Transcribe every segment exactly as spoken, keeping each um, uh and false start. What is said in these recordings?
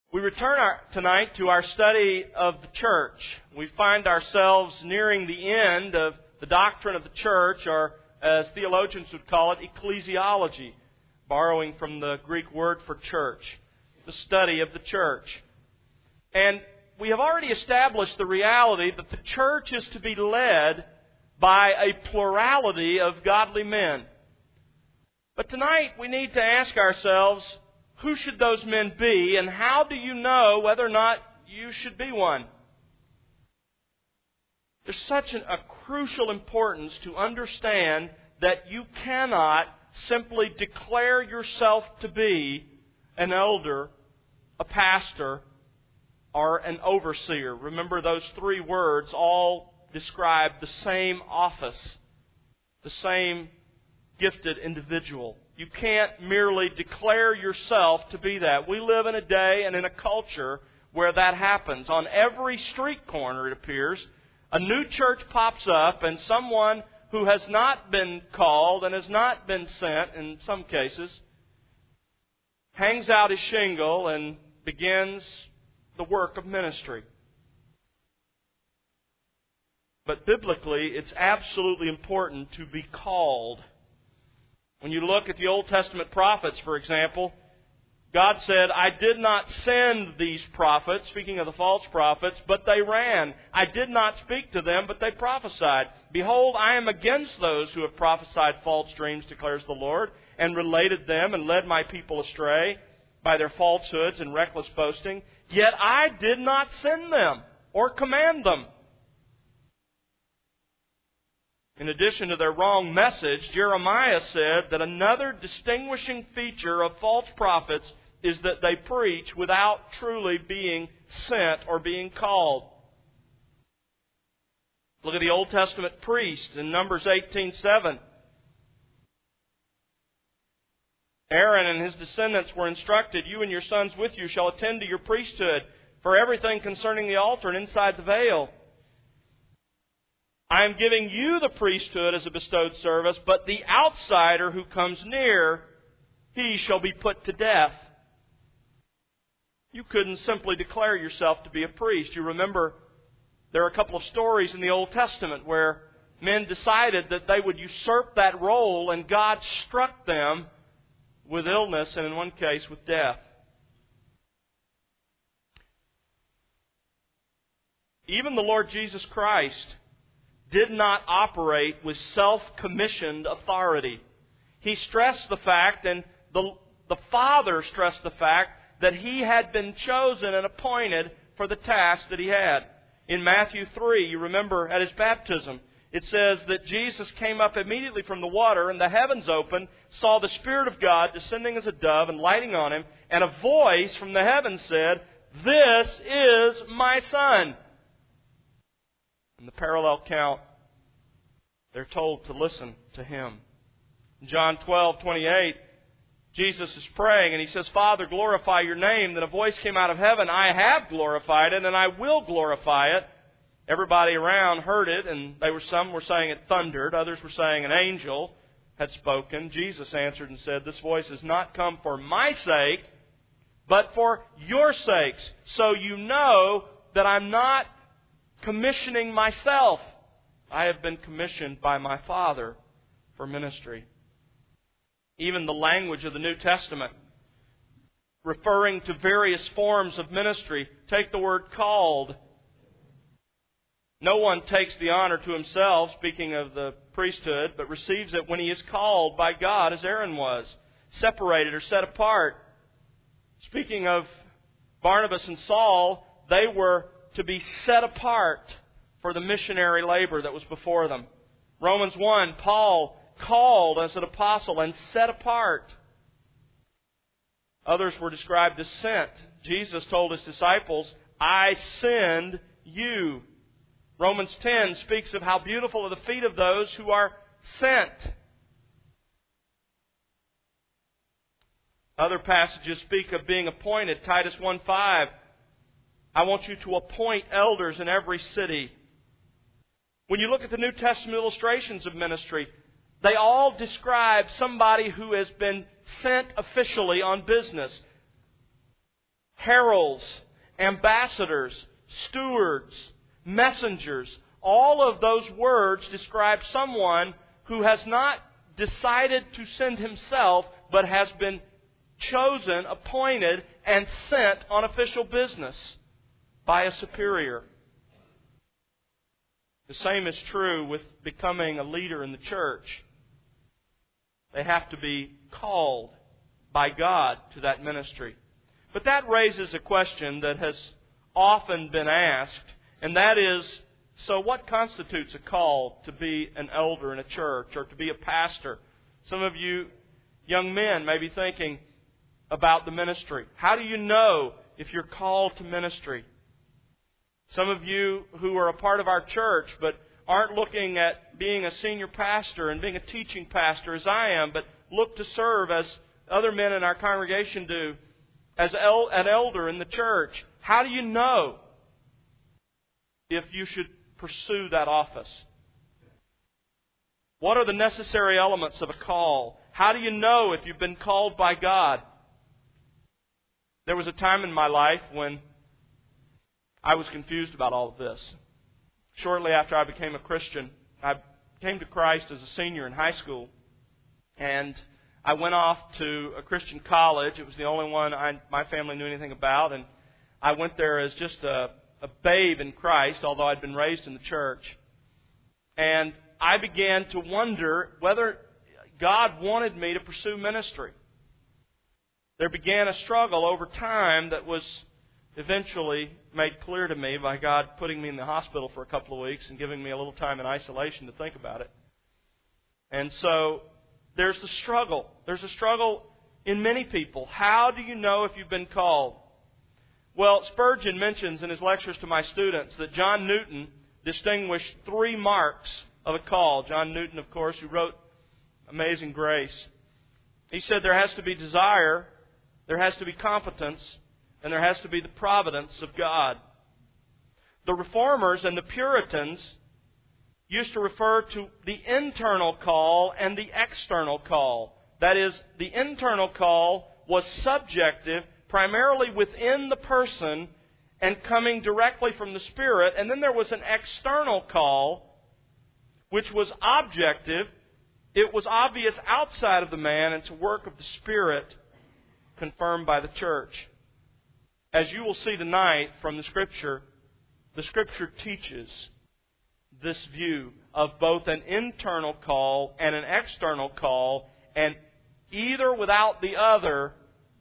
We return our, tonight to our study of the church. We find ourselves nearing the end of the doctrine of the church, or as theologians would call it, ecclesiology, borrowing from the Greek word for church, the study of the church. And we have already established the reality that the church is to be led by a plurality of godly men. But tonight we need to ask ourselves, who should those men be, and how do you know whether or not you should be one? There's such an, a crucial importance to understand that you cannot simply declare yourself to be an elder, a pastor, or an overseer. Remember, those three words all describe the same office, the same gifted individual. You can't merely declare yourself to be that. We live in a day and in a culture where that happens. On every street corner, it appears, a new church pops up, and someone who has not been called and has not been sent, in some cases, hangs out his shingle and begins the work of ministry. But biblically, it's absolutely important to be called. When you look at the Old Testament prophets, for example, God said, I did not send these prophets, speaking of the false prophets, but they ran. I did not speak to them, but they prophesied. Behold, I am against those who have prophesied false dreams, declares the Lord, and related them and led my people astray by their falsehoods and reckless boasting. Yet I did not send them or command them. In addition to their wrong message, Jeremiah said that another distinguishing feature of false prophets is that they preach without truly being sent or being called. Look at the Old Testament priests in Numbers eighteen seven. Aaron and his descendants were instructed, you and your sons with you shall attend to your priesthood for everything concerning the altar and inside the veil. I am giving you the priesthood as a bestowed service, but the outsider who comes near, he shall be put to death. You couldn't simply declare yourself to be a priest. You remember there are a couple of stories in the Old Testament where men decided that they would usurp that role, and God struck them with illness and in one case with death. Even the Lord Jesus Christ did not operate with self-commissioned authority. He stressed the fact, and the, the Father stressed the fact, that He had been chosen and appointed for the task that He had. In Matthew three, you remember at His baptism, it says that Jesus came up immediately from the water, and the heavens opened, saw the Spirit of God descending as a dove and lighting on Him, and a voice from the heavens said, This is my Son. In the parallel count, they're told to listen to Him. In John twelve twenty-eight, Jesus is praying and He says, Father, glorify your name. Then a voice came out of heaven, I have glorified it and I will glorify it. Everybody around heard it, and they were some were saying it thundered, others were saying an angel had spoken. Jesus answered and said, This voice has not come for my sake, but for your sakes. So you know that I'm not commissioning myself. I have been commissioned by my Father for ministry. Even the language of the New Testament, referring to various forms of ministry, take the word called. No one takes the honor to himself, speaking of the priesthood, but receives it when he is called by God, as Aaron was, separated or set apart. Speaking of Barnabas and Saul, they were to be set apart for the missionary labor that was before them. Romans one, Paul called as an apostle and set apart. Others were described as sent. Jesus told His disciples, I send you. Romans ten speaks of how beautiful are the feet of those who are sent. Other passages speak of being appointed. Titus one five, I want you to appoint elders in every city. When you look at the New Testament illustrations of ministry, they all describe somebody who has been sent officially on business. heralds, ambassadors, stewards, messengers. All of those words describe someone who has not decided to send himself, but has been chosen, appointed, and sent on official business by a superior. The same is true with becoming a leader in the church. They have to be called by God to that ministry. But that raises a question that has often been asked, and that is, so what constitutes a call to be an elder in a church or to be a pastor? Some of you young men may be thinking about the ministry. How do you know if you're called to ministry? Some of you who are a part of our church but aren't looking at being a senior pastor and being a teaching pastor as I am, but look to serve as other men in our congregation do, as el- an elder in the church. How do you know if you should pursue that office? What are the necessary elements of a call? How do you know if you've been called by God? There was a time in my life when I was confused about all of this. Shortly after I became a Christian, I came to Christ as a senior in high school, and I went off to a Christian college. It was the only one I, my family knew anything about, and I went there as just a, a babe in Christ, although I'd been raised in the church. And I began to wonder whether God wanted me to pursue ministry. There began a struggle over time that was eventually made clear to me by God putting me in the hospital for a couple of weeks and giving me a little time in isolation to think about it. And so there's the struggle. There's a struggle in many people. How do you know if you've been called? Well, Spurgeon mentions in his lectures to my students that John Newton distinguished three marks of a call. John Newton, of course, who wrote Amazing Grace. He said there has to be desire, there has to be competence, and there has to be the providence of God. The Reformers and the Puritans used to refer to the internal call and the external call. That is, the internal call was subjective, primarily within the person and coming directly from the Spirit. And then there was an external call, which was objective. It was obvious outside of the man, and it's a work of the Spirit confirmed by the church. As you will see tonight from the Scripture, the Scripture teaches this view of both an internal call and an external call, and either without the other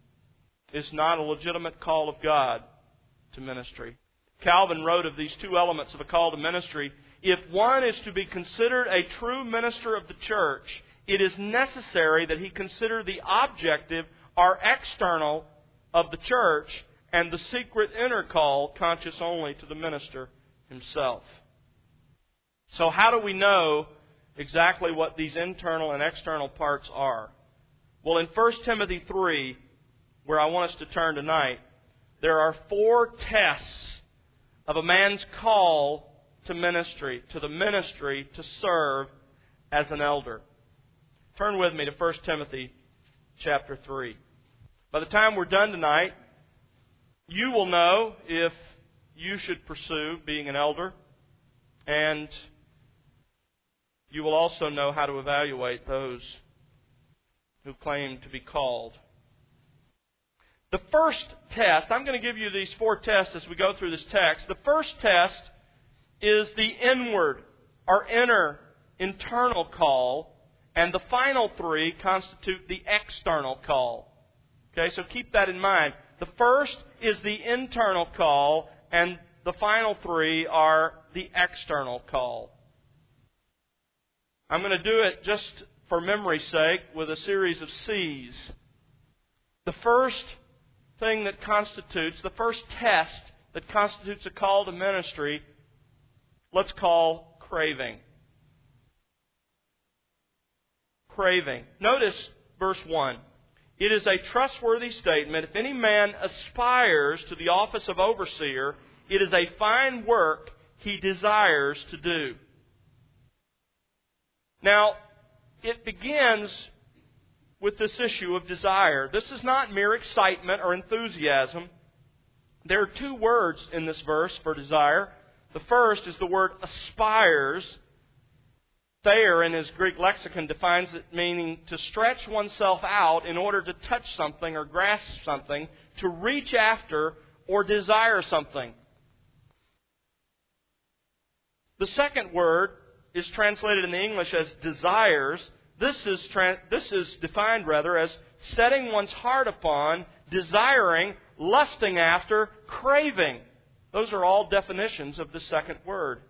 is not a legitimate call of God to ministry. Calvin wrote of these two elements of a call to ministry, if one is to be considered a true minister of the church, it is necessary that he consider the objective or external of the church and the secret inner call conscious only to the minister himself. So how do we know exactly what these internal and external parts are? Well, in First Timothy three, where I want us to turn tonight, there are four tests of a man's call to ministry, to the ministry to serve as an elder. Turn with me to First Timothy chapter three. By the time we're done tonight, you will know if you should pursue being an elder, and you will also know how to evaluate those who claim to be called. The first test, I'm going to give you these four tests as we go through this text. The first test is the inward or inner, internal call, and the final three constitute the external call. Okay, so keep that in mind. The first is the internal call, and the final three are the external call. I'm going to do it just for memory's sake with a series of C's. The first thing that constitutes, the first test that constitutes a call to ministry, let's call craving. Craving. Notice verse one. It is a trustworthy statement. If any man aspires to the office of overseer, it is a fine work he desires to do. Now, it begins with this issue of desire. This is not mere excitement or enthusiasm. There are two words in this verse for desire. The first is the word aspires. Thayer, in his Greek lexicon, defines it meaning to stretch oneself out in order to touch something or grasp something, to reach after or desire something. The second word is translated in the English as desires. This is tra- this is defined rather as setting one's heart upon, desiring, lusting after, craving. Those are all definitions of the second word.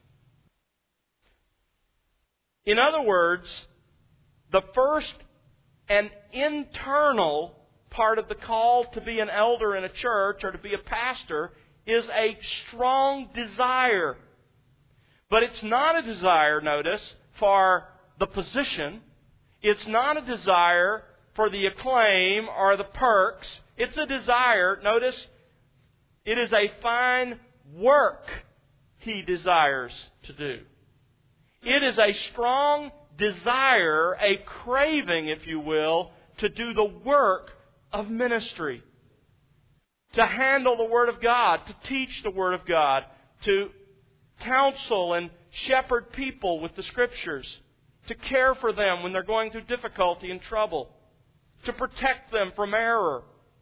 In other words, the first and internal part of the call to be an elder in a church or to be a pastor is a strong desire. But it's not a desire, notice, for the position. It's not a desire for the acclaim or the perks. It's a desire, notice, it is a fine work he desires to do. It is a strong desire, a craving, if you will, to do the work of ministry. To handle the Word of God, to teach the Word of God, to counsel and shepherd people with the Scriptures, to care for them when they're going through difficulty and trouble, to protect them from error,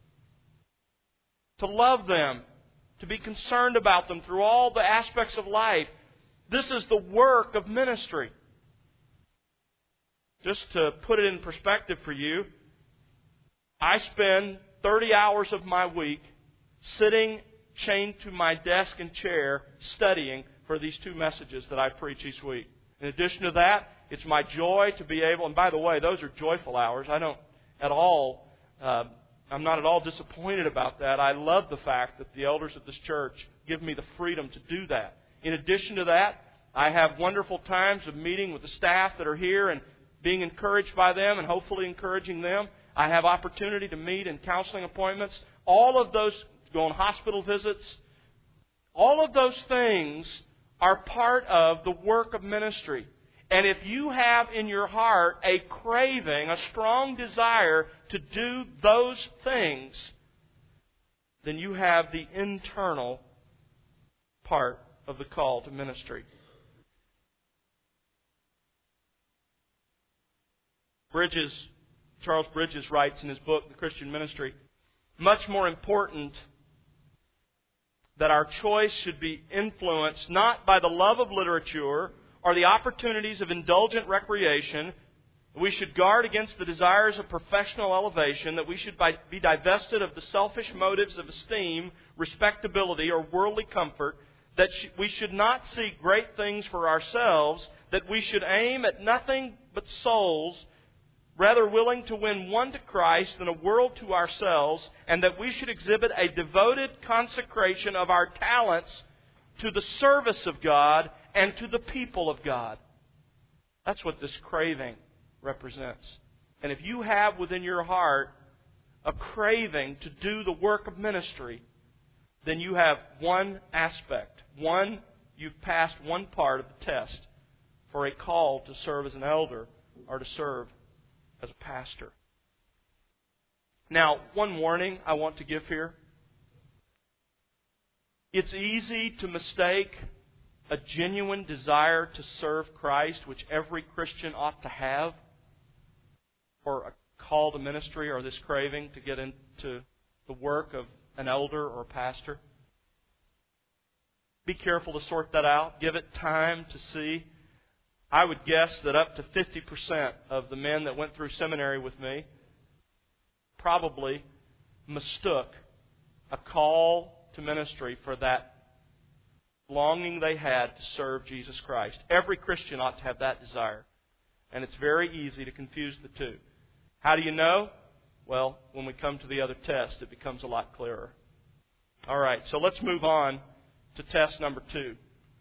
to love them, to be concerned about them through all the aspects of life. This is the work of ministry. Just to put it in perspective for you, I spend thirty hours of my week sitting chained to my desk and chair studying for these two messages that I preach each week. In addition to that, it's my joy to be able, and by the way, those are joyful hours. I don't at all, uh, I'm not at all disappointed about that. I love the fact that the elders of this church give me the freedom to do that. In addition to that, I have wonderful times of meeting with the staff that are here and being encouraged by them and hopefully encouraging them. I have opportunity to meet in counseling appointments. All of those, go on hospital visits. All of those things are part of the work of ministry. And if you have in your heart a craving, a strong desire to do those things, then you have the internal part of the call to ministry. Bridges, Charles Bridges writes in his book, The Christian Ministry, much more important that our choice should be influenced not by the love of literature or the opportunities of indulgent recreation. We should guard against the desires of professional elevation, that we should be divested of the selfish motives of esteem, respectability, or worldly comfort, that we should not seek great things for ourselves, that we should aim at nothing but souls, rather willing to win one to Christ than a world to ourselves, and that we should exhibit a devoted consecration of our talents to the service of God and to the people of God. That's what this craving represents. And if you have within your heart a craving to do the work of ministry, then you have one aspect. One, you've passed one part of the test for a call to serve as an elder or to serve as a pastor. Now, one warning I want to give here. It's easy to mistake a genuine desire to serve Christ, which every Christian ought to have, for a call to ministry or this craving to get into the work of an elder or a pastor. Be careful to sort that out. Give it time to see. I would guess that up to fifty percent of the men that went through seminary with me probably mistook a call to ministry for that longing they had to serve Jesus Christ. Every Christian ought to have that desire. And it's very easy to confuse the two. How do you know? Well, when we come to the other test, it becomes a lot clearer. All right, so let's move on to test number two.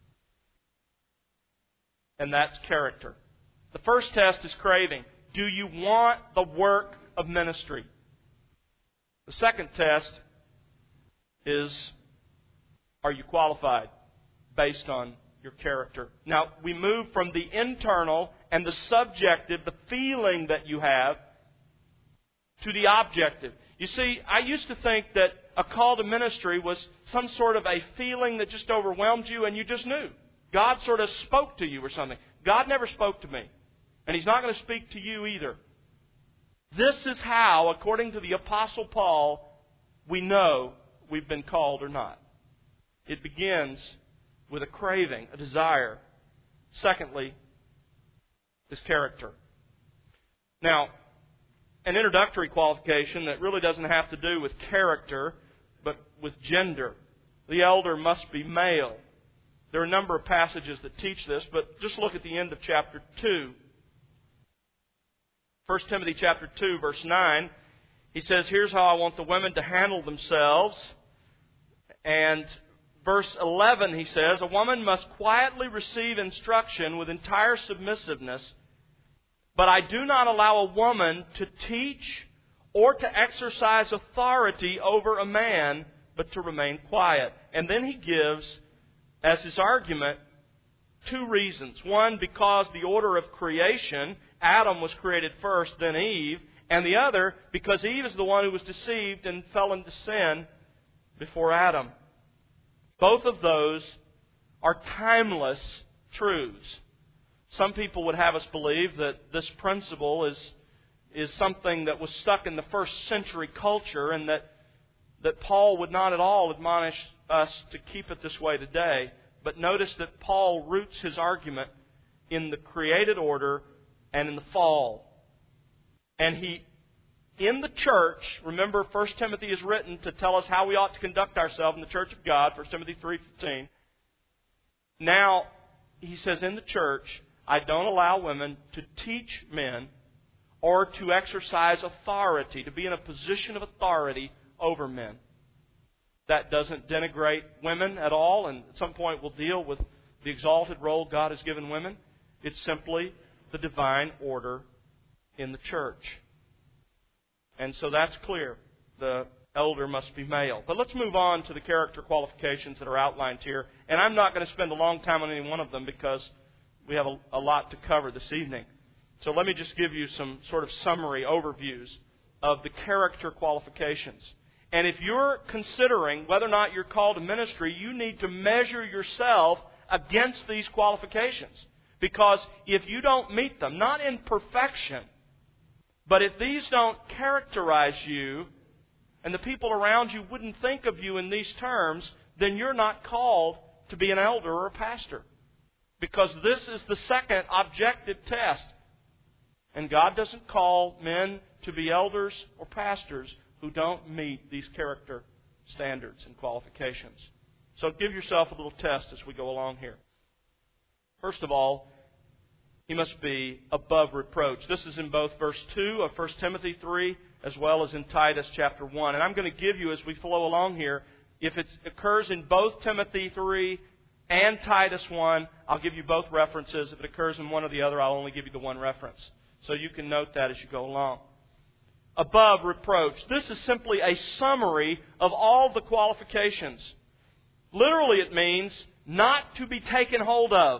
And that's character. The first test is craving. Do you want the work of ministry? The second test is, are you qualified based on your character? Now, we move from the internal and the subjective, the feeling that you have, to the objective. You see, I used to think that a call to ministry was some sort of a feeling that just overwhelmed you and you just knew. God sort of spoke to you or something. God never spoke to me. And He's not going to speak to you either. This is how, according to the Apostle Paul, we know we've been called or not. It begins with a craving, a desire. Secondly, is character. Now, an introductory qualification that really doesn't have to do with character, but with gender. The elder must be male. There are a number of passages that teach this, but just look at the end of chapter two. First Timothy chapter two, verse nine. He says, here's how I want the women to handle themselves. And verse eleven, he says, a woman must quietly receive instruction with entire submissiveness, but I do not allow a woman to teach or to exercise authority over a man, but to remain quiet. And then he gives, as his argument, two reasons. One, because the order of creation, Adam was created first, then Eve. And the other, because Eve is the one who was deceived and fell into sin before Adam. Both of those are timeless truths. Some people would have us believe that this principle is, is something that was stuck in the first century culture and that, that Paul would not at all admonish us to keep it this way today. But notice that Paul roots his argument in the created order and in the fall. And he, in the church, remember First Timothy is written to tell us how we ought to conduct ourselves in the church of God, First Timothy three fifteen. Now, he says in the church, I don't allow women to teach men or to exercise authority, to be in a position of authority over men. That doesn't denigrate women at all, and at some point we'll deal with the exalted role God has given women. It's simply the divine order in the church. And so that's clear. The elder must be male. But let's move on to the character qualifications that are outlined here. And I'm not going to spend a long time on any one of them because we have a, a lot to cover this evening. So let me just give you some sort of summary overviews of the character qualifications. And if you're considering whether or not you're called to ministry, you need to measure yourself against these qualifications. Because if you don't meet them, not in perfection, but if these don't characterize you, and the people around you wouldn't think of you in these terms, then you're not called to be an elder or a pastor. Because this is the second objective test. And God doesn't call men to be elders or pastors who don't meet these character standards and qualifications. So give yourself a little test as we go along here. First of all, he must be above reproach. This is in both verse two of First Timothy three as well as in Titus chapter one. And I'm going to give you, as we flow along here, if it occurs in both Timothy three and Titus one, I'll give you both references. If it occurs in one or the other, I'll only give you the one reference. So you can note that as you go along. Above reproach. This is simply a summary of all the qualifications. Literally it means not to be taken hold of.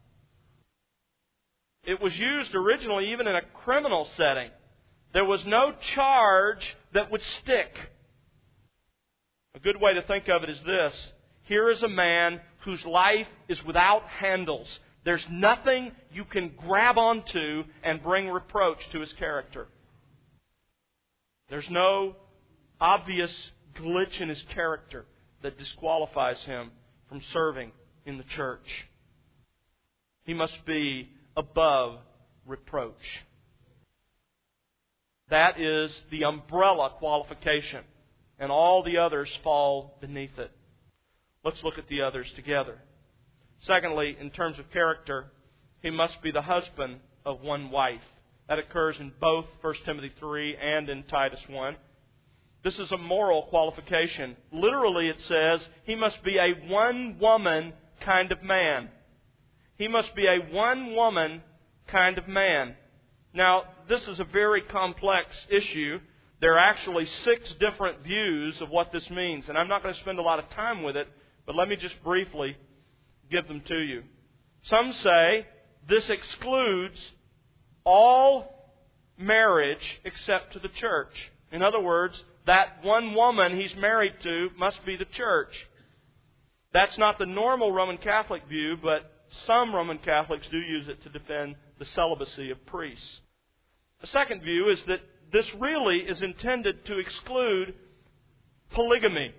It was used originally even in a criminal setting. There was no charge that would stick. A good way to think of it is this. Here is a man whose life is without handles. There's nothing you can grab onto and bring reproach to his character. There's no obvious glitch in his character that disqualifies him from serving in the church. He must be above reproach. That is the umbrella qualification, and all the others fall beneath it. Let's look at the others together. Secondly, in terms of character, he must be the husband of one wife. That occurs in both First Timothy three and in Titus one. This is a moral qualification. Literally it says he must be a one-woman kind of man. He must be a one-woman kind of man. Now, this is a very complex issue. There are actually six different views of what this means, and I'm not going to spend a lot of time with it, but let me just briefly give them to you. Some say this excludes all marriage except to the church. In other words, that one woman he's married to must be the church. That's not the normal Roman Catholic view, but some Roman Catholics do use it to defend the celibacy of priests. The second view is that this really is intended to exclude polygamy.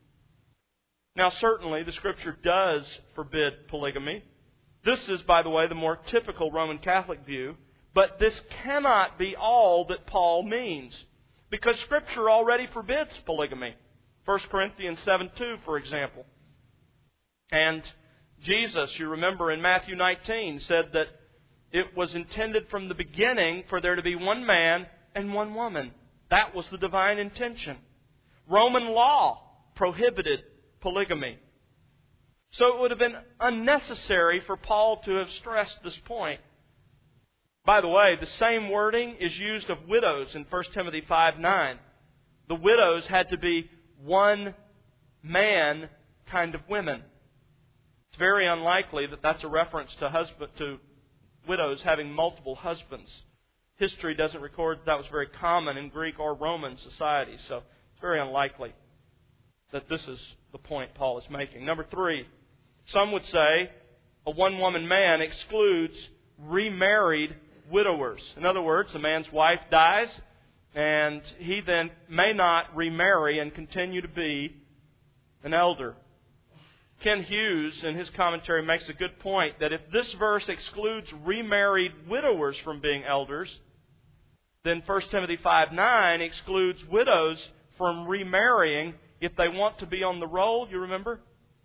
Now, certainly, the Scripture does forbid polygamy. This is, by the way, the more typical Roman Catholic view. But this cannot be all that Paul means, because Scripture already forbids polygamy. First Corinthians seven two, for example. And Jesus, you remember in Matthew nineteen, said that it was intended from the beginning for there to be one man and one woman. That was the divine intention. Roman law prohibited polygamy. So it would have been unnecessary for Paul to have stressed this point. By the way, the same wording is used of widows in First Timothy five nine. The widows had to be one man kind of women. It's very unlikely that that's a reference to husband to widows having multiple husbands. History doesn't record that was very common in Greek or Roman society, so it's very unlikely that this is the point Paul is making. Number three, some would say a one-woman man excludes remarried widowers. In other words, a man's wife dies, and he then may not remarry and continue to be an elder. Ken Hughes, in his commentary, makes a good point that if this verse excludes remarried widowers from being elders, then First Timothy five nine excludes widows from remarrying if they want to be on the roll, you remember?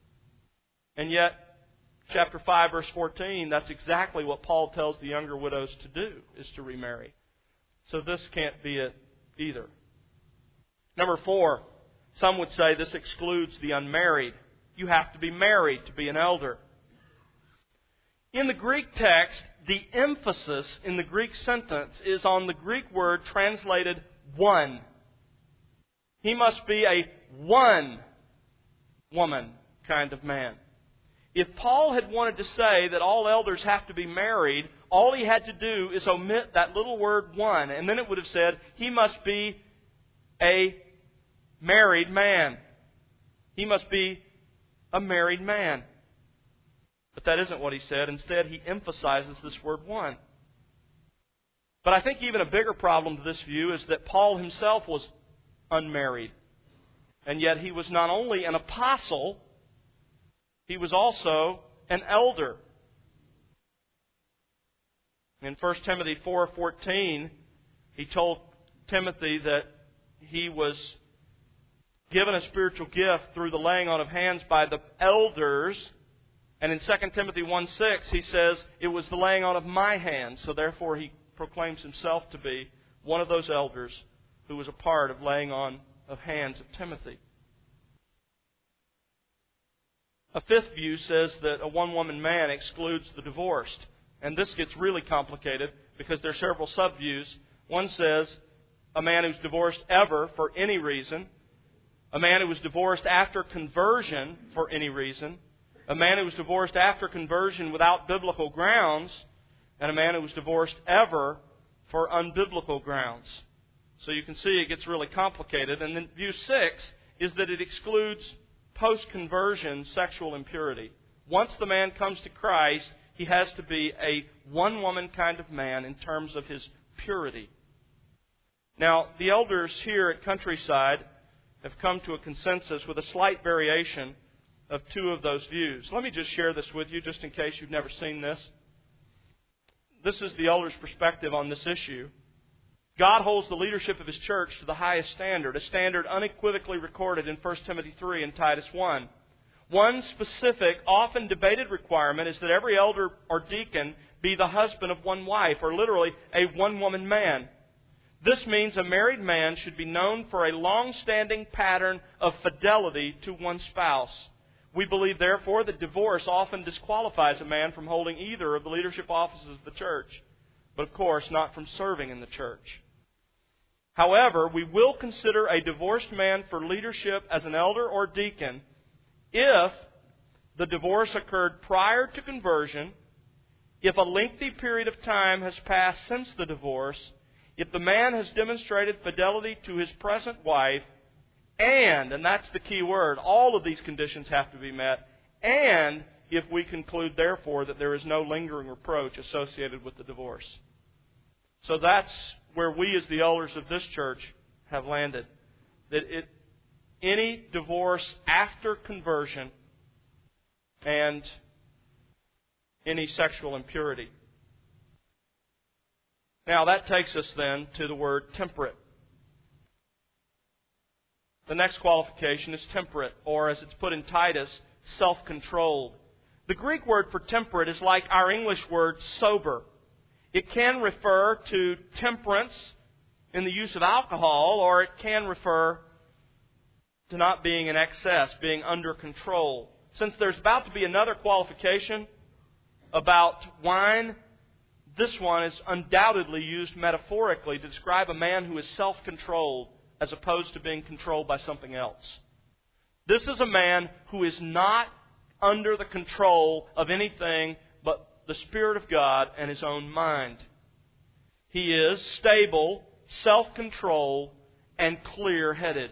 And yet, chapter five, verse fourteen, that's exactly what Paul tells the younger widows to do, is to remarry. So this can't be it either. Number four, some would say this excludes the unmarried. You have to be married to be an elder. In the Greek text, the emphasis in the Greek sentence is on the Greek word translated one. He must be a one woman kind of man. If Paul had wanted to say that all elders have to be married, all he had to do is omit that little word one, and then it would have said he must be a married man. He must be a married man. But that isn't what he said. Instead, he emphasizes this word one. But I think even a bigger problem to this view is that Paul himself was unmarried. And yet he was not only an apostle, he was also an elder. In First Timothy four fourteen, he told Timothy that he was given a spiritual gift through the laying on of hands by the elders. And in Second Timothy one six, he says, it was the laying on of my hands. So therefore he proclaims himself to be one of those elders who was a part of laying on of hands of Timothy. A fifth view says that a one-woman man excludes the divorced. And this gets really complicated because there are several subviews. One says a man who's divorced ever for any reason, a man who was divorced after conversion for any reason, a man who was divorced after conversion without biblical grounds, and a man who was divorced ever for unbiblical grounds. So you can see it gets really complicated. And then view six is that it excludes post-conversion sexual impurity. Once the man comes to Christ, he has to be a one-woman kind of man in terms of his purity. Now, the elders here at Countryside have come to a consensus with a slight variation of two of those views. Let me just share this with you, just in case you've never seen this. This is the elders' perspective on this issue. God holds the leadership of His church to the highest standard, a standard unequivocally recorded in First Timothy three and Titus one. One specific, often debated requirement is that every elder or deacon be the husband of one wife, or literally a one-woman man. This means a married man should be known for a long-standing pattern of fidelity to one spouse. We believe, therefore, that divorce often disqualifies a man from holding either of the leadership offices of the church, but of course not from serving in the church. However, we will consider a divorced man for leadership as an elder or deacon if the divorce occurred prior to conversion, if a lengthy period of time has passed since the divorce, If the man has demonstrated fidelity to his present wife, and, and that's the key word, all of these conditions have to be met, and if we conclude, therefore, that there is no lingering reproach associated with the divorce. So that's where we as the elders of this church have landed. That it, any divorce after conversion and any sexual impurity. Now that takes us then to the word temperate. The next qualification is temperate, or as it's put in Titus, self-controlled. The Greek word for temperate is like our English word sober. It can refer to temperance in the use of alcohol, or it can refer to not being in excess, being under control. Since there's about to be another qualification about wine, this one is undoubtedly used metaphorically to describe a man who is self-controlled as opposed to being controlled by something else. This is a man who is not under the control of anything but the Spirit of God and his own mind. He is stable, self-controlled, and clear-headed.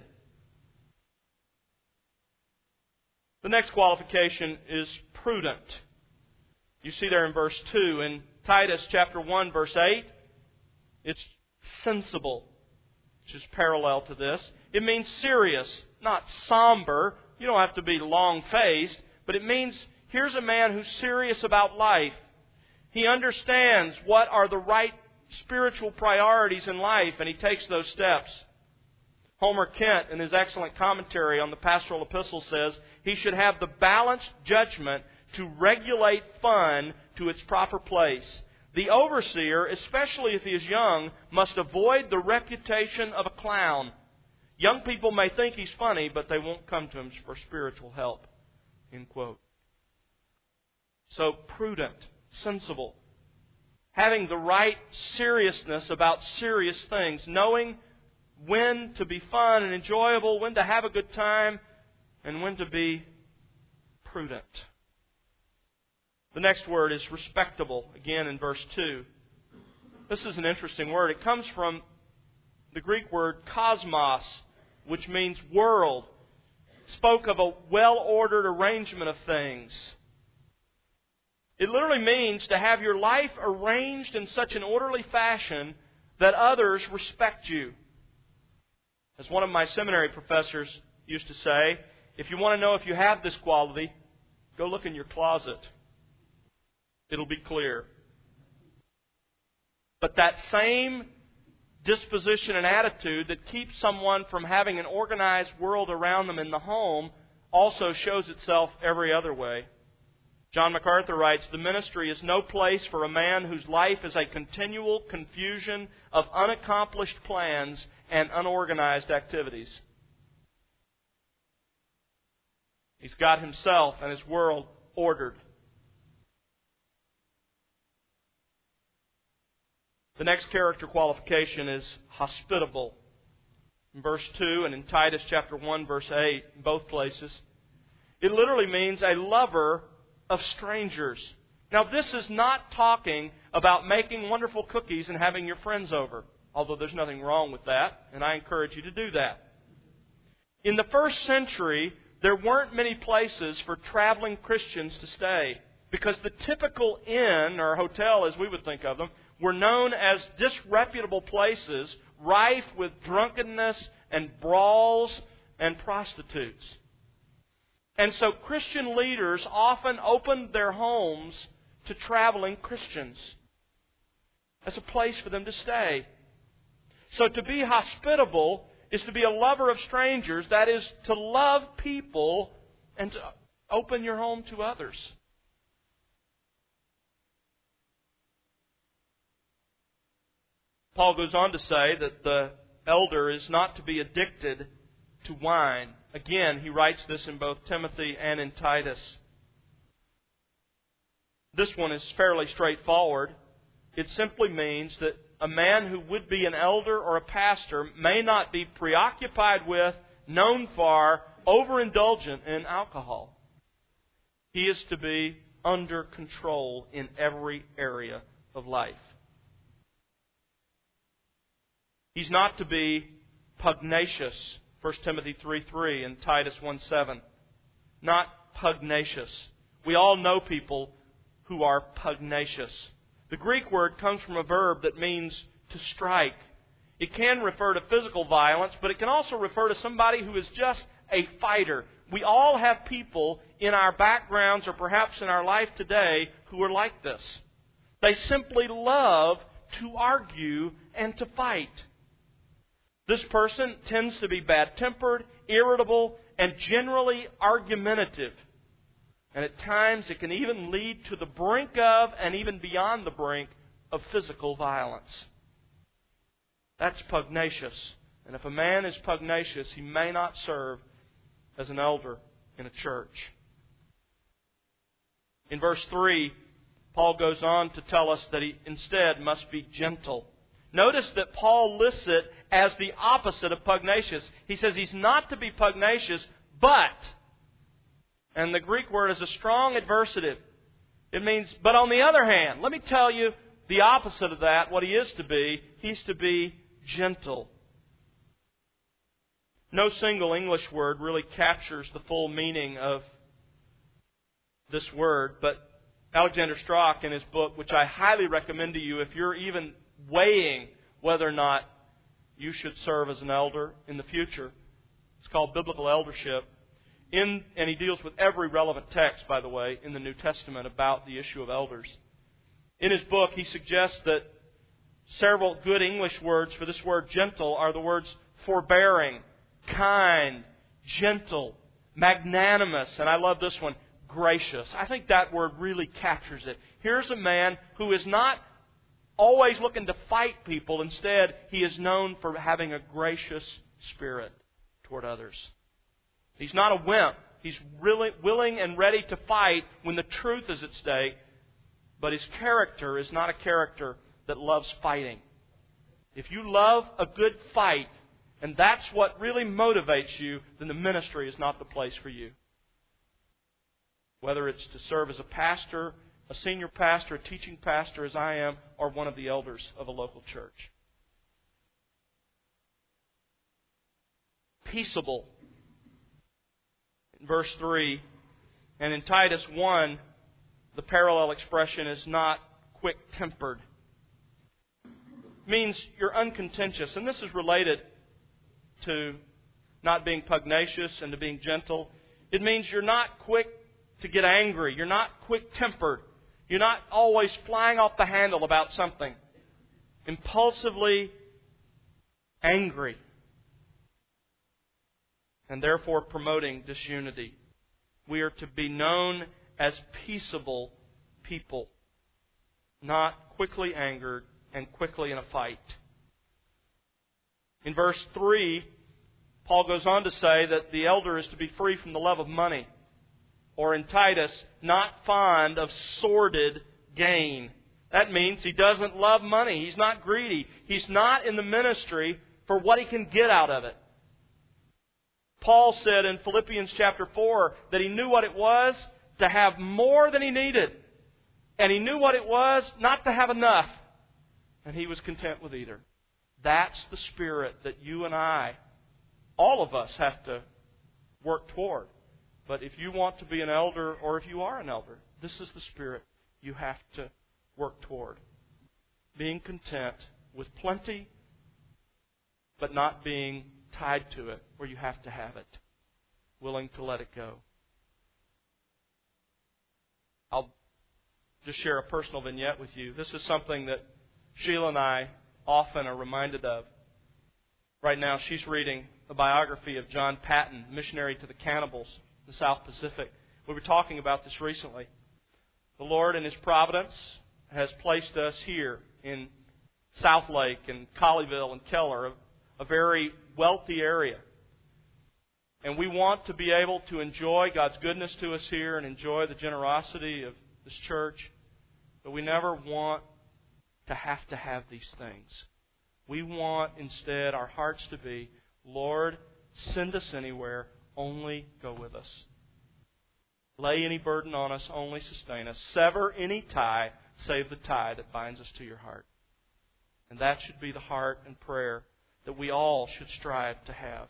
The next qualification is prudent. You see there in verse two. In Titus chapter one, verse eight, it's sensible, which is parallel to this. It means serious, not somber. You don't have to be long-faced, but it means here's a man who's serious about life. He understands what are the right spiritual priorities in life, and he takes those steps. Homer Kent, in his excellent commentary on the pastoral epistle, says he should have the balanced judgment to regulate fun to its proper place. The overseer, especially if he is young, must avoid the reputation of a clown. Young people may think he's funny, but they won't come to him for spiritual help. End quote. So prudent, sensible, having the right seriousness about serious things, knowing when to be fun and enjoyable, when to have a good time, and when to be prudent. The next word is respectable, again in verse two. This is an interesting word. It comes from the Greek word cosmos, which means world. It spoke of a well-ordered arrangement of things. It literally means to have your life arranged in such an orderly fashion that others respect you. As one of my seminary professors used to say, if you want to know if you have this quality, go look in your closet. It'll be clear. But that same disposition and attitude that keeps someone from having an organized world around them in the home also shows itself every other way. John MacArthur writes, the ministry is no place for a man whose life is a continual confusion of unaccomplished plans and unorganized activities. He's got himself and his world ordered. The next character qualification is hospitable. In verse two and in Titus chapter one, verse eight, in both places, it literally means a lover of strangers. Now, this is not talking about making wonderful cookies and having your friends over, although there's nothing wrong with that, and I encourage you to do that. In the first century, there weren't many places for traveling Christians to stay, because the typical inn or hotel, as we would think of them, were known as disreputable places rife with drunkenness and brawls and prostitutes. And so Christian leaders often opened their homes to traveling Christians as a place for them to stay. So to be hospitable is to be a lover of strangers, that is, to love people and to open your home to others. Paul goes on to say that the elder is not to be addicted to wine. Again, he writes this in both Timothy and in Titus. This one is fairly straightforward. It simply means that a man who would be an elder or a pastor may not be preoccupied with, known for, overindulgent in alcohol. He is to be under control in every area of life. He's not to be pugnacious. First Timothy three three and Titus one seven. Not pugnacious. We all know people who are pugnacious. The Greek word comes from a verb that means to strike. It can refer to physical violence, but it can also refer to somebody who is just a fighter. We all have people in our backgrounds or perhaps in our life today who are like this. They simply love to argue and to fight. This person tends to be bad-tempered, irritable, and generally argumentative. And at times it can even lead to the brink of, and even beyond the brink, of physical violence. That's pugnacious. And if a man is pugnacious, he may not serve as an elder in a church. In verse three, Paul goes on to tell us that he instead must be gentle. Notice that Paul lists it as the opposite of pugnacious. He says he's not to be pugnacious, but, and the Greek word is a strong adversative. It means, but on the other hand, let me tell you the opposite of that, what he is to be. He's to be gentle. No single English word really captures the full meaning of this word, but Alexander Strauch, in his book, which I highly recommend to you if you're even weighing whether or not you should serve as an elder in the future. It's called Biblical Eldership. In, and he deals with every relevant text, by the way, in the New Testament about the issue of elders. In his book, he suggests that several good English words for this word gentle are the words forbearing, kind, gentle, magnanimous, and I love this one, gracious. I think that word really captures it. Here's a man who is not always looking to fight people. Instead, he is known for having a gracious spirit toward others. He's not a wimp. He's really willing and ready to fight when the truth is at stake. But his character is not a character that loves fighting. If you love a good fight, and that's what really motivates you, then the ministry is not the place for you. Whether it's to serve as a pastor, a senior pastor, a teaching pastor as I am, or one of the elders of a local church. Peaceable. In verse three, and in Titus one, the parallel expression is not quick-tempered. It means you're uncontentious, and this is related to not being pugnacious and to being gentle. It means you're not quick to get angry. You're not quick-tempered. You're not always flying off the handle about something. Impulsively angry. And therefore promoting disunity. We are to be known as peaceable people. Not quickly angered and quickly in a fight. In verse three, Paul goes on to say that the elder is to be free from the love of money. Or in Titus, not fond of sordid gain. That means he doesn't love money. He's not greedy. He's not in the ministry for what he can get out of it. Paul said in Philippians chapter four that he knew what it was to have more than he needed. And he knew what it was not to have enough. And he was content with either. That's the spirit that you and I, all of us, have to work toward. But if you want to be an elder, or if you are an elder, this is the spirit you have to work toward. Being content with plenty, but not being tied to it, where you have to have it. Willing to let it go. I'll just share a personal vignette with you. This is something that Sheila and I often are reminded of. Right now, she's reading a biography of John Patton, missionary to the cannibals in the South Pacific. We were talking about this recently. The Lord in His providence has placed us here in South Lake and Colleyville and Keller, a, a very wealthy area. And we want to be able to enjoy God's goodness to us here and enjoy the generosity of this church. But we never want to have to have these things. We want instead our hearts to be, Lord, send us anywhere, only go with us. Lay any burden on us, only sustain us. Sever any tie, save the tie that binds us to your heart. And that should be the heart and prayer that we all should strive to have.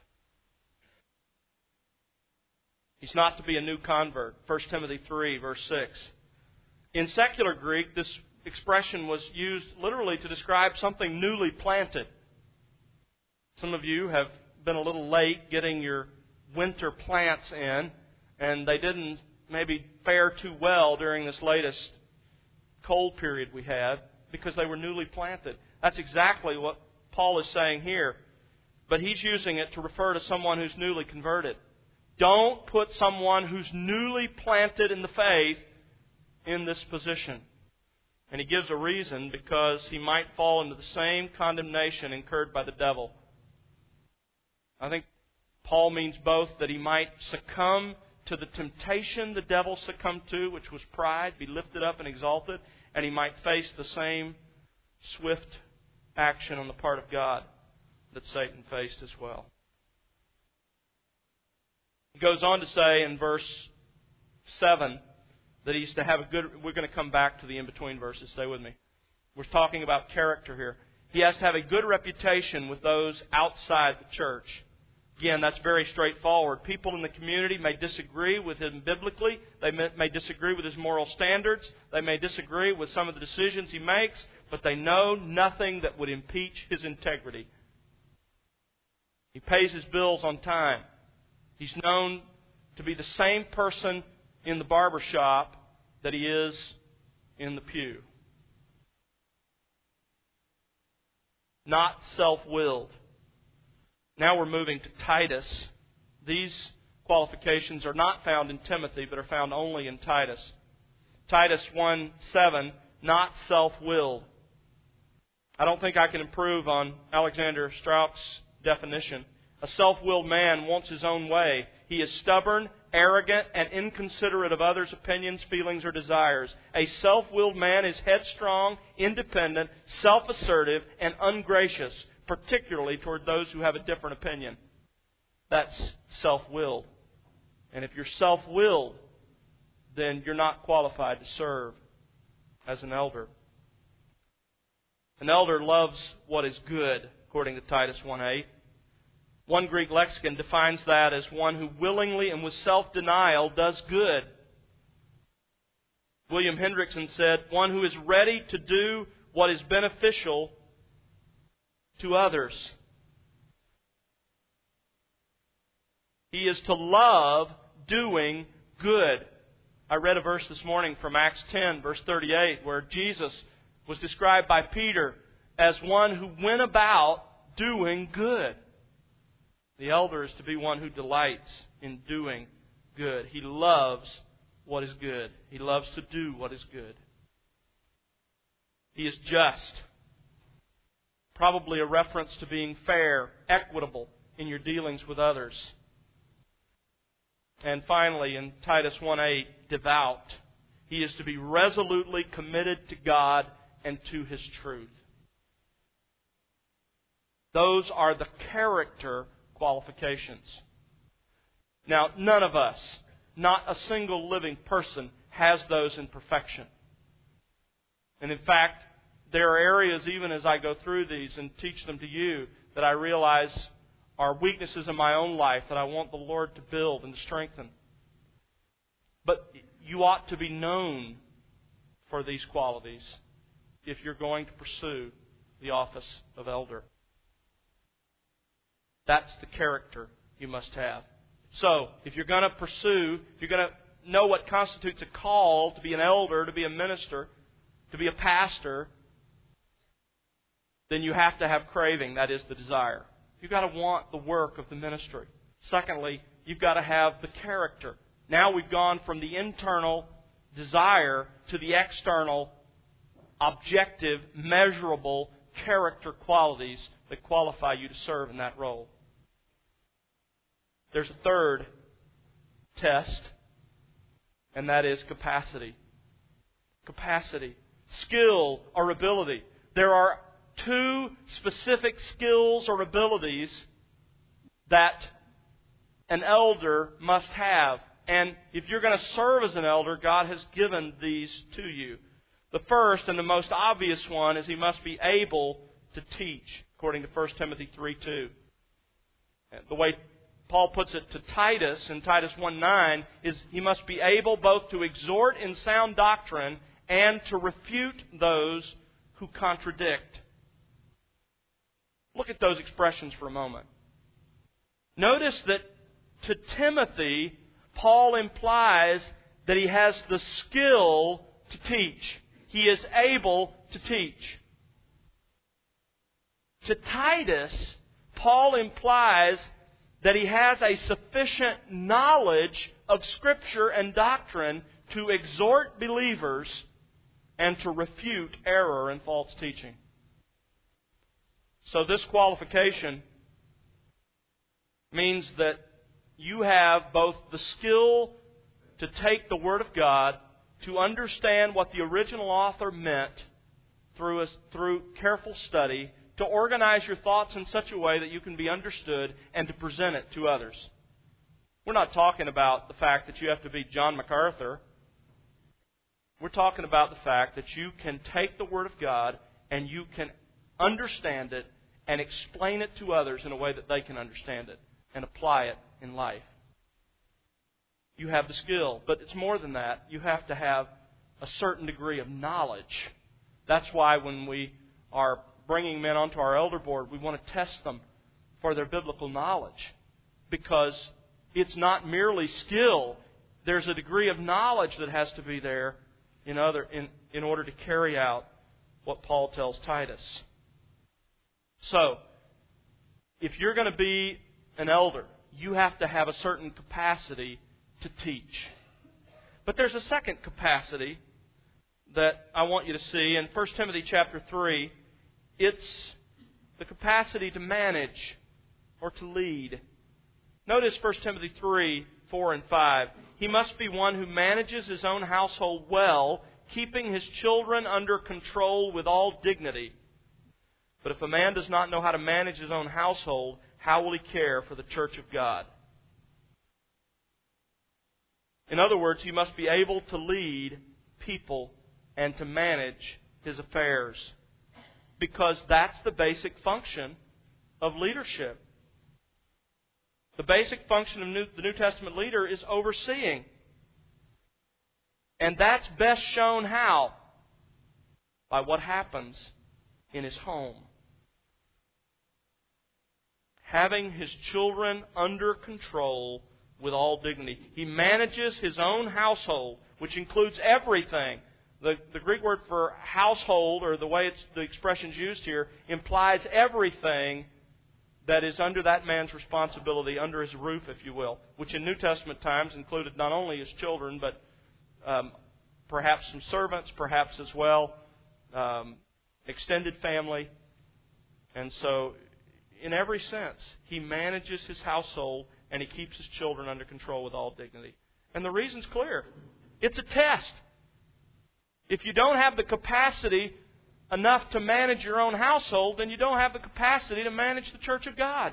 He's not to be a new convert. First Timothy three, verse six. In secular Greek, this expression was used literally to describe something newly planted. Some of you have been a little late getting your winter plants in, and they didn't maybe fare too well during this latest cold period we had because they were newly planted. That's exactly what Paul is saying here. But he's using it to refer to someone who's newly converted. Don't put someone who's newly planted in the faith in this position. And he gives a reason, because he might fall into the same condemnation incurred by the devil. I think Paul means both, that he might succumb to the temptation the devil succumbed to, which was pride, be lifted up and exalted, and he might face the same swift action on the part of God that Satan faced as well. He goes on to say in verse seven that he's to have a good... We're going to come back to the in-between verses. Stay with me. We're talking about character here. He has to have a good reputation with those outside the church. Again, that's very straightforward. People in the community may disagree with him biblically. They may, may disagree with his moral standards. They may disagree with some of the decisions he makes. But they know nothing that would impeach his integrity. He pays his bills on time. He's known to be the same person in the barber shop that he is in the pew. Not self-willed. Now we're moving to Titus. These qualifications are not found in Timothy, but are found only in Titus. Titus one seven, not self-willed. I don't think I can improve on Alexander Straup's definition. A self-willed man wants his own way. He is stubborn, arrogant, and inconsiderate of others' opinions, feelings, or desires. A self-willed man is headstrong, independent, self-assertive, and ungracious, particularly toward those who have a different opinion. That's self-willed. And if you're self-willed, then you're not qualified to serve as an elder. An elder loves what is good, according to Titus one eight. One Greek lexicon defines that as one who willingly and with self-denial does good. William Hendrickson said, one who is ready to do what is beneficial to others. He is to love doing good. I read a verse this morning from Acts ten, verse thirty-eight, where Jesus was described by Peter as one who went about doing good. The elder is to be one who delights in doing good. He loves what is good. He loves to do what is good. He is just. Probably a reference to being fair, equitable in your dealings with others. And finally, in Titus one eight, devout. He is to be resolutely committed to God and to His truth. Those are the character qualifications. Now, none of us, not a single living person, has those in perfection. And in fact, there are areas, even as I go through these and teach them to you, that I realize are weaknesses in my own life that I want the Lord to build and to strengthen. But you ought to be known for these qualities if you're going to pursue the office of elder. That's the character you must have. So, if you're going to pursue, if you're going to know what constitutes a call to be an elder, to be a minister, to be a pastor, then you have to have craving, that is the desire. You've got to want the work of the ministry. Secondly, you've got to have the character. Now we've gone from the internal desire to the external, objective, measurable character qualities that qualify you to serve in that role. There's a third test, and that is capacity. Capacity. Skill or ability. There are two specific skills or abilities that an elder must have. And if you're going to serve as an elder, God has given these to you. The first and the most obvious one is he must be able to teach. according to First Timothy three two. The way Paul puts it to Titus in Titus one nine is he must be able both to exhort in sound doctrine and to refute those who contradict. Look at those expressions for a moment. Notice that to Timothy, Paul implies that he has the skill to teach. He is able to teach. To Titus, Paul implies that he has a sufficient knowledge of Scripture and doctrine to exhort believers and to refute error and false teaching. So this qualification means that you have both the skill to take the Word of God, to understand what the original author meant through, a, through careful study, to organize your thoughts in such a way that you can be understood and to present it to others. We're not talking about the fact that you have to be John MacArthur. We're talking about the fact that you can take the Word of God and you can understand it and explain it to others in a way that they can understand it and apply it in life. You have the skill, but it's more than that. You have to have a certain degree of knowledge. That's why when we are bringing men onto our elder board, we want to test them for their biblical knowledge. Because it's not merely skill. There's a degree of knowledge that has to be there in, other, in, in order to carry out what Paul tells Titus. So, if you're going to be an elder, you have to have a certain capacity to teach. But there's a second capacity that I want you to see in First Timothy chapter three. It's the capacity to manage or to lead. Notice First Timothy three, four and five. He must be one who manages his own household well, keeping his children under control with all dignity. But if a man does not know how to manage his own household, how will he care for the church of God? In other words, he must be able to lead people and to manage his affairs. Because that's the basic function of leadership. The basic function of New, the New Testament leader is overseeing. And that's best shown how? By what happens in his home. Having his children under control with all dignity. He manages his own household, which includes everything. The, the Greek word for household, or the way it's, the expression's used here, implies everything that is under that man's responsibility, under his roof, if you will, which in New Testament times included not only his children, but um, perhaps some servants, perhaps as well, um, extended family. And so, in every sense, he manages his household and he keeps his children under control with all dignity. And the reason's clear. It's a test. If you don't have the capacity enough to manage your own household, then you don't have the capacity to manage the church of God.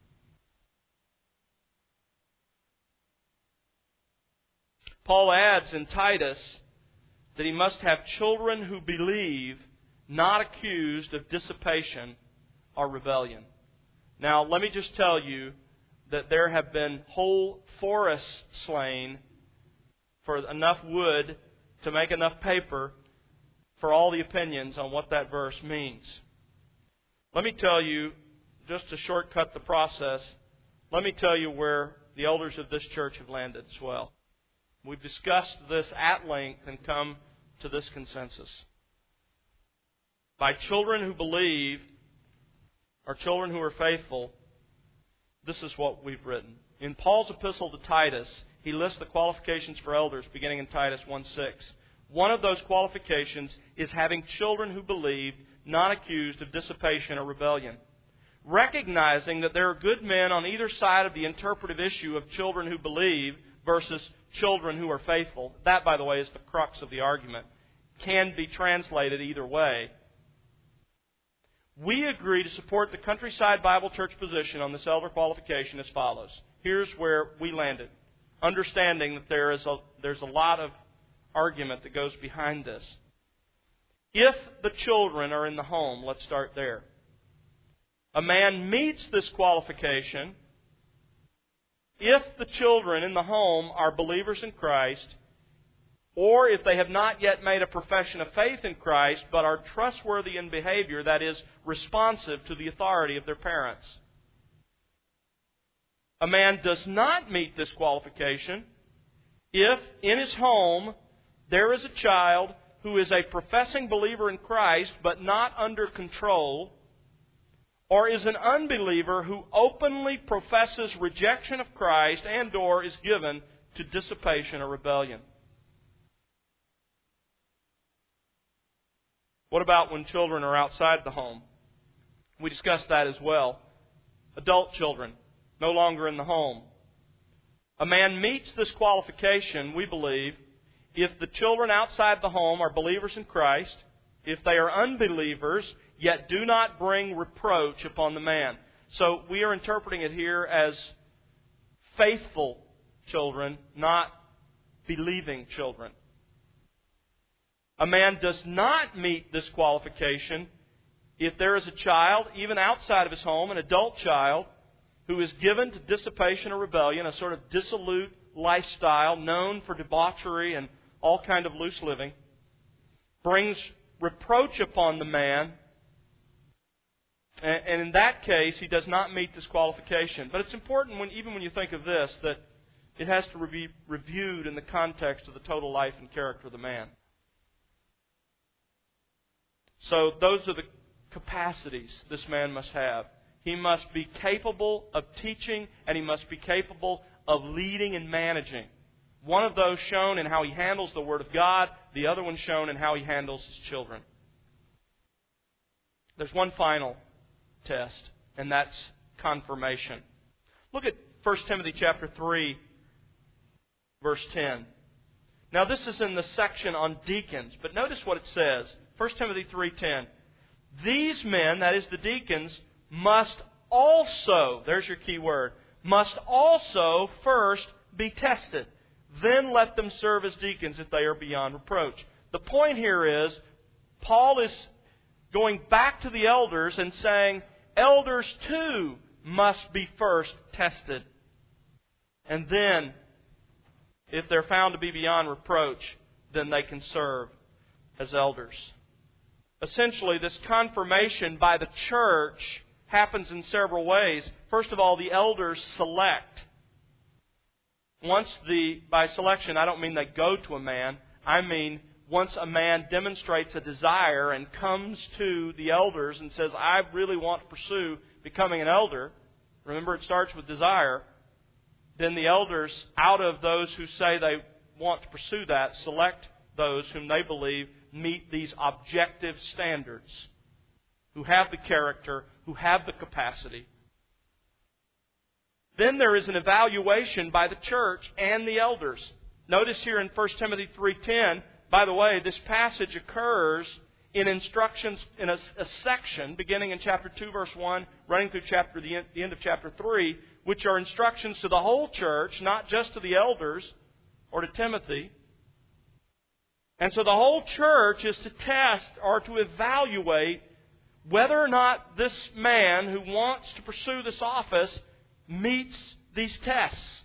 Paul adds in Titus that he must have children who believe, not accused of dissipation or rebellion. Now, let me just tell you that there have been whole forests slain for enough wood to make enough paper for all the opinions on what that verse means. Let me tell you, just to shortcut the process, let me tell you where the elders of this church have landed as well. We've discussed this at length and come to this consensus. By children who believe, or children who are faithful, this is what we've written. In Paul's epistle to Titus, he lists the qualifications for elders beginning in Titus one six. One of those qualifications is having children who believe, not accused of dissipation or rebellion. Recognizing that there are good men on either side of the interpretive issue of children who believe versus children who are faithful. That, by the way, is the crux of the argument. Can be translated either way. We agree to support the Countryside Bible Church position on this elder qualification as follows. Here's where we landed. Understanding that there is a, there's a lot of argument that goes behind this. If the children are in the home, let's start there. A man meets this qualification if the children in the home are believers in Christ, or if they have not yet made a profession of faith in Christ, but are trustworthy in behavior, that is, responsive to the authority of their parents. A man does not meet this qualification if in his home there is a child who is a professing believer in Christ, but not under control, or is an unbeliever who openly professes rejection of Christ and or is given to dissipation or rebellion. What about when children are outside the home? We discussed that as well. Adult children, no longer in the home. A man meets this qualification, we believe, if the children outside the home are believers in Christ, if they are unbelievers, yet do not bring reproach upon the man. So we are interpreting it here as faithful children, not believing children. A man does not meet this qualification if there is a child, even outside of his home, an adult child, who is given to dissipation or rebellion, a sort of dissolute lifestyle known for debauchery and all kind of loose living, brings reproach upon the man, and in that case, he does not meet this qualification. But it's important, when, even when you think of this, that it has to be reviewed in the context of the total life and character of the man. So those are the capacities this man must have. He must be capable of teaching, and he must be capable of leading and managing. One of those shown in how he handles the Word of God, the other one shown in how he handles his children. There's one final test, and that's confirmation. Look at First Timothy chapter three, verse ten. Now this is in the section on deacons, but notice what it says. First Timothy three ten. These men, that is the deacons, must also, there's your key word, must also first be tested. Then let them serve as deacons if they are beyond reproach. The point here is, Paul is going back to the elders and saying, elders too must be first tested. And then, if they're found to be beyond reproach, then they can serve as elders. Essentially, this confirmation by the church happens in several ways. First of all, the elders select. Once the, by selection, I don't mean they go to a man. I mean, once a man demonstrates a desire and comes to the elders and says, I really want to pursue becoming an elder. Remember, it starts with desire. Then the elders, out of those who say they want to pursue that, select those whom they believe meet these objective standards, who have the character, who have the capacity. Then there is an evaluation by the church and the elders. Notice here in First Timothy three ten, by the way, this passage occurs in instructions in a, a section beginning in chapter two, verse one, running through chapter the end, the end of chapter three, which are instructions to the whole church, not just to the elders or to Timothy. And so the whole church is to test or to evaluate whether or not this man who wants to pursue this office meets these tests.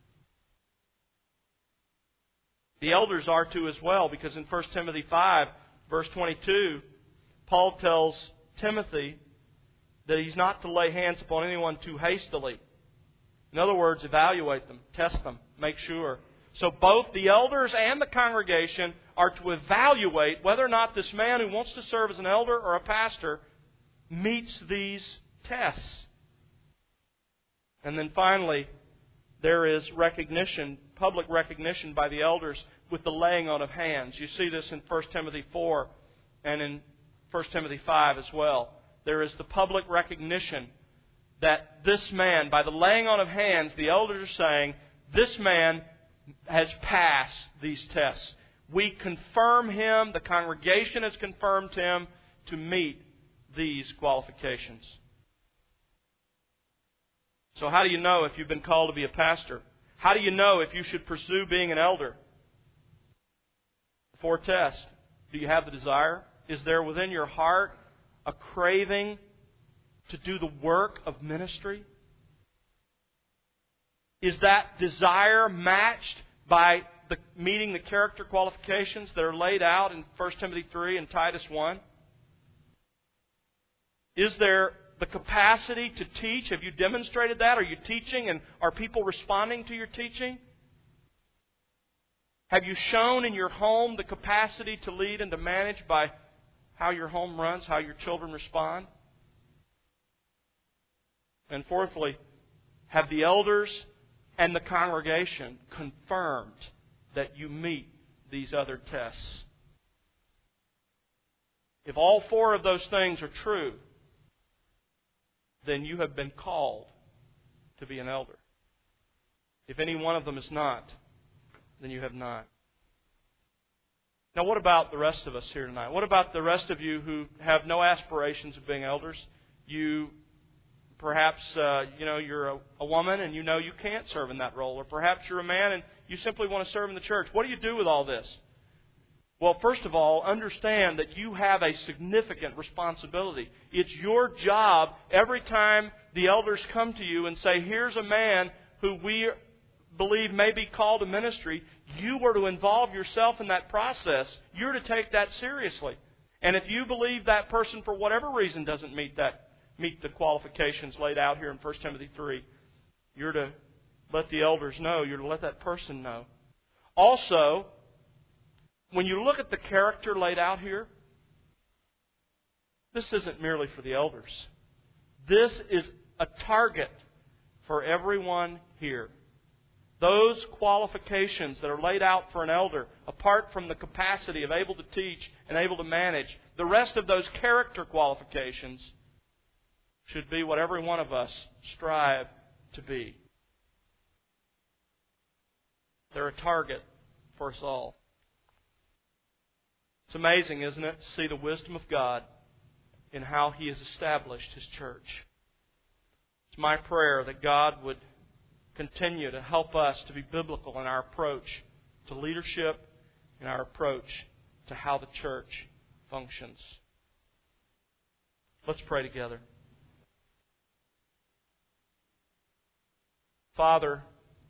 The elders are to as well, because in First Timothy five, verse twenty-two, Paul tells Timothy that he's not to lay hands upon anyone too hastily. In other words, evaluate them, test them, make sure. So both the elders and the congregation are to evaluate whether or not this man who wants to serve as an elder or a pastor meets these tests. And then finally, there is recognition, public recognition by the elders with the laying on of hands. You see this in First Timothy four and in First Timothy five as well. There is the public recognition that this man, by the laying on of hands, the elders are saying, this man has passed these tests. We confirm him, the congregation has confirmed him to meet these qualifications. So how do you know if you've been called to be a pastor? How do you know if you should pursue being an elder? Four tests. Do you have the desire? Is there within your heart a craving to do the work of ministry? Is that desire matched by the, meeting the character qualifications that are laid out in First Timothy three and Titus one? Is there the capacity to teach? Have you demonstrated that? Are you teaching, and are people responding to your teaching? Have you shown in your home the capacity to lead and to manage by how your home runs, how your children respond? And fourthly, have the elders and the congregation confirmed that you meet these other tests? If all four of those things are true, then you have been called to be an elder. If any one of them is not, then you have not. Now, what about the rest of us here tonight? What about the rest of you who have no aspirations of being elders? You perhaps, uh, you know, you're a, a woman and you know you can't serve in that role. Or perhaps you're a man and you simply want to serve in the church. What do you do with all this? Well, first of all, understand that you have a significant responsibility. It's your job every time the elders come to you and say, here's a man who we believe may be called to ministry. You are to involve yourself in that process. You're to take that seriously. And if you believe that person, for whatever reason, doesn't meet that meet the qualifications laid out here in First Timothy three, you're to let the elders know. You're to let that person know. Also, when you look at the character laid out here, this isn't merely for the elders. This is a target for everyone here. Those qualifications that are laid out for an elder, apart from the capacity of able to teach and able to manage, the rest of those character qualifications should be what every one of us strive to be. They're a target for us all. It's amazing, isn't it, to see the wisdom of God in how He has established His church. It's my prayer that God would continue to help us to be biblical in our approach to leadership, in our approach to how the church functions. Let's pray together. Father,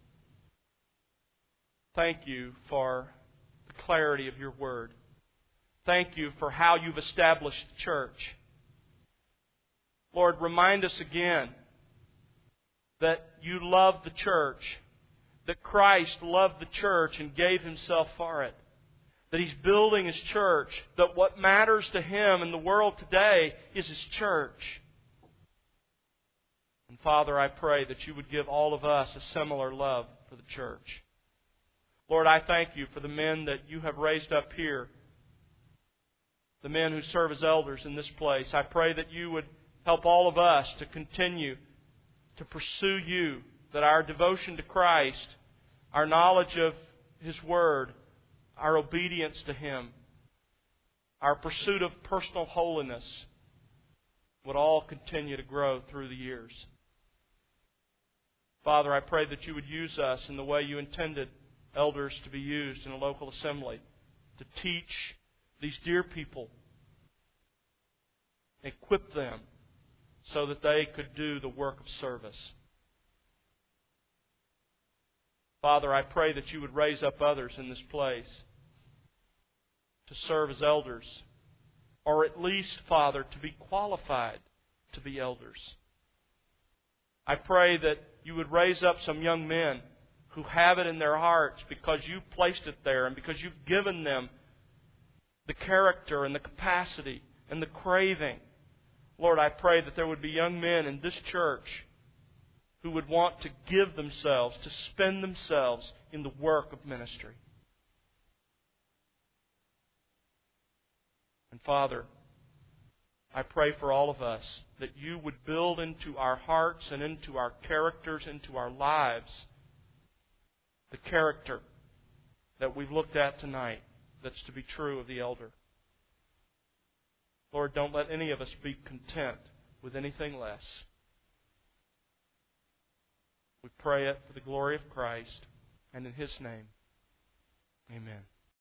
thank you for the clarity of your Word. Thank you for how you've established the church. Lord, remind us again that you love the church, that Christ loved the church and gave Himself for it, that He's building His church, that what matters to Him in the world today is His church. And Father, I pray that you would give all of us a similar love for the church. Lord, I thank you for the men that you have raised up here, the men who serve as elders in this place. I pray that you would help all of us to continue to pursue you, that our devotion to Christ, our knowledge of His Word, our obedience to Him, our pursuit of personal holiness would all continue to grow through the years. Father, I pray that you would use us in the way you intended elders to be used in a local assembly, to teach these dear people, equip them so that they could do the work of service. Father, I pray that you would raise up others in this place to serve as elders, or at least, Father, to be qualified to be elders. I pray that you would raise up some young men who have it in their hearts because you've placed it there and because you've given them the character and the capacity and the craving. Lord, I pray that there would be young men in this church who would want to give themselves, to spend themselves in the work of ministry. And Father, I pray for all of us that you would build into our hearts and into our characters, into our lives, the character that we've looked at tonight that's to be true of the elder. Lord, don't let any of us be content with anything less. We pray it for the glory of Christ, and in His name, amen.